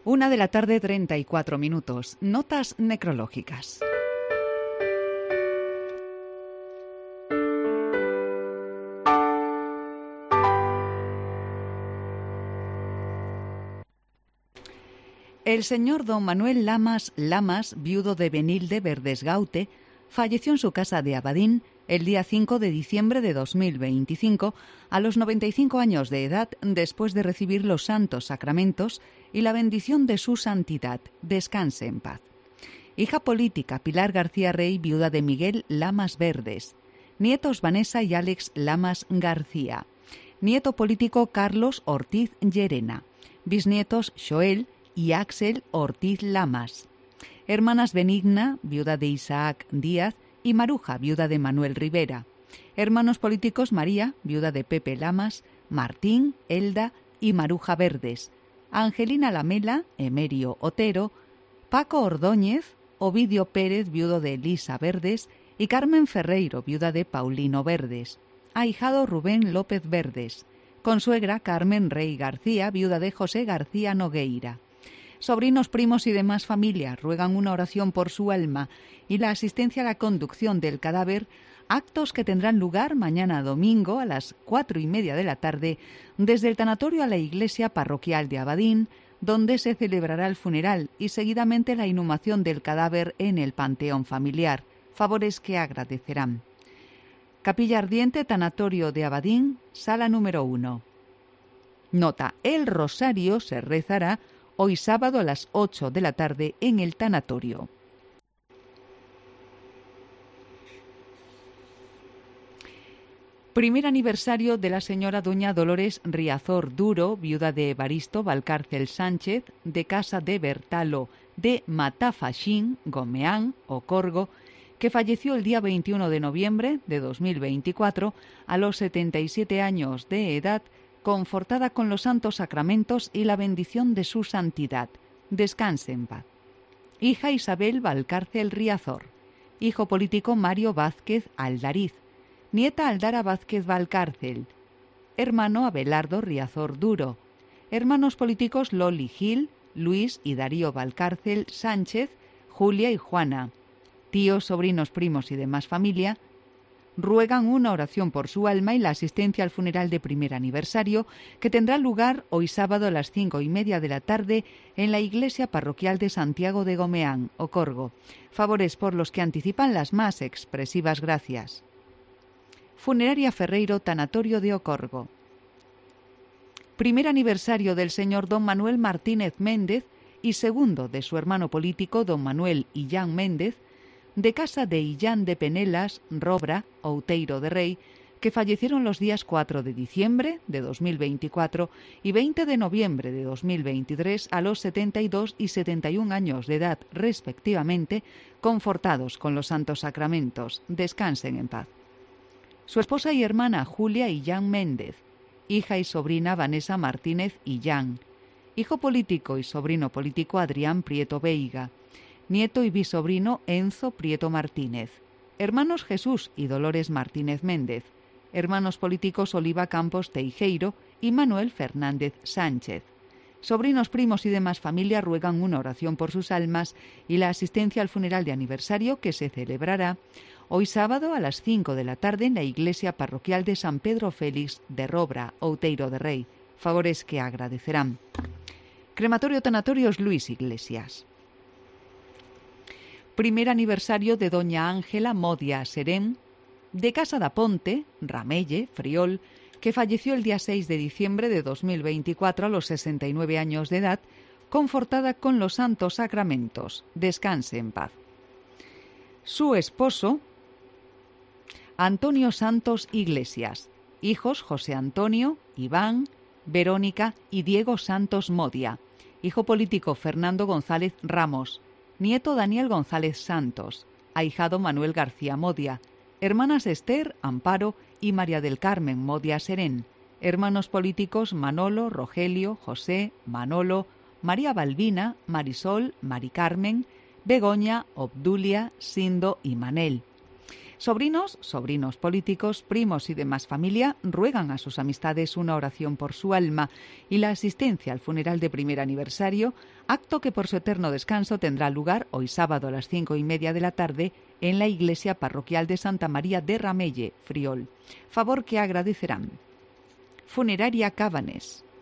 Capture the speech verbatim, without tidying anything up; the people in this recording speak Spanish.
Una de la tarde, treinta y cuatro minutos. Notas necrológicas. El señor don Manuel Lamas Lamas, viudo de Benilde Verdesgaute, falleció en su casa de Abadín el día cinco de diciembre de dos mil veinticinco, a los noventa y cinco años de edad, después de recibir los santos sacramentos y la bendición de su santidad. Descanse en paz. Hija política Pilar García Rey, viuda de Miguel Lamas Verdes. Nietos Vanessa y Alex Lamas García. Nieto político Carlos Ortiz Llerena. Bisnietos Joel y Axel Ortiz Lamas. Hermanas Benigna, viuda de Isaac Díaz, y Maruja, viuda de Manuel Rivera. Hermanos políticos María, viuda de Pepe Lamas, Martín, Elda y Maruja Verdes. Angelina Lamela, Emerio Otero, Paco Ordóñez, Ovidio Pérez, viudo de Elisa Verdes, y Carmen Ferreiro, viuda de Paulino Verdes. Ahijado Rubén López Verdes. Consuegra Carmen Rey García, viuda de José García Nogueira. Sobrinos, primos y demás familia ruegan una oración por su alma y la asistencia a la conducción del cadáver, actos que tendrán lugar mañana domingo a las cuatro y media de la tarde desde el tanatorio a la iglesia parroquial de Abadín, donde se celebrará el funeral y seguidamente la inhumación del cadáver en el panteón familiar, favores que agradecerán. Capilla Ardiente, tanatorio de Abadín, sala número uno. Nota: el rosario se rezará hoy sábado a las ocho de la tarde en el tanatorio. Primer aniversario de la señora doña Dolores Riazor Duro, viuda de Evaristo Valcárcel Sánchez, de casa de Bertalo de Matafaxín, Gomeán, Ocorgo, que falleció el día veintiuno de noviembre de dos mil veinticuatro a los setenta y siete años de edad, confortada con los santos sacramentos y la bendición de su santidad. Descanse en paz. Hija Isabel Valcárcel Riazor. Hijo político Mario Vázquez Aldariz. Nieta Aldara Vázquez Valcárcel. Hermano Abelardo Riazor Duro. Hermanos políticos Loli Gil, Luis y Darío Valcárcel Sánchez, Julia y Juana. Tíos, sobrinos, primos y demás familia ruegan una oración por su alma y la asistencia al funeral de primer aniversario, que tendrá lugar hoy sábado a las cinco y media de la tarde en la iglesia parroquial de Santiago de Gomeán, Ocorgo. Favores por los que anticipan las más expresivas gracias. Funeraria Ferreiro, tanatorio de Ocorgo. Primer aniversario del señor don Manuel Martínez Méndez y segundo de su hermano político don Manuel Illán Méndez, de casa de Illán de Penelas, Robra, Outeiro de Rei, que fallecieron los días cuatro de diciembre de dos mil veinticuatro y veinte de noviembre de dos mil veintitrés a los setenta y dos y setenta y un años de edad respectivamente, confortados con los santos sacramentos. Descansen en paz. Su esposa y hermana Julia Illán Méndez, hija y sobrina Vanessa Martínez Illán, hijo político y sobrino político Adrián Prieto Veiga, nieto y bisobrino Enzo Prieto Martínez, hermanos Jesús y Dolores Martínez Méndez, hermanos políticos Oliva Campos Teijeiro y Manuel Fernández Sánchez. Sobrinos, primos y demás familia ruegan una oración por sus almas y la asistencia al funeral de aniversario que se celebrará hoy sábado a las cinco de la tarde en la iglesia parroquial de San Pedro Félix de Robra, Outeiro de Rei. Favores que agradecerán. Crematorio Tanatorios Luis Iglesias. Primer aniversario de doña Ángela Modia Serén, de Casa da Ponte, Ramelle, Friol, que falleció el día seis de diciembre de dos mil veinticuatro a los sesenta y nueve años de edad, confortada con los santos sacramentos. Descanse en paz. Su esposo, Antonio Santos Iglesias. Hijos José Antonio, Iván, Verónica y Diego Santos Modia. Hijo político Fernando González Ramos. Nieto Daniel González Santos. Ahijado Manuel García Modia. Hermanas Esther, Amparo y María del Carmen Modia Serén. Hermanos políticos Manolo, Rogelio, José, Manolo, María Balbina, Marisol, Mari Carmen, Begoña, Obdulia, Sindo y Manel. Sobrinos, sobrinos políticos, primos y demás familia ruegan a sus amistades una oración por su alma y la asistencia al funeral de primer aniversario, acto que por su eterno descanso tendrá lugar hoy sábado a las cinco y media de la tarde en la iglesia parroquial de Santa María de Ramelle, Friol. Favor que agradecerán. Funeraria Cabanes.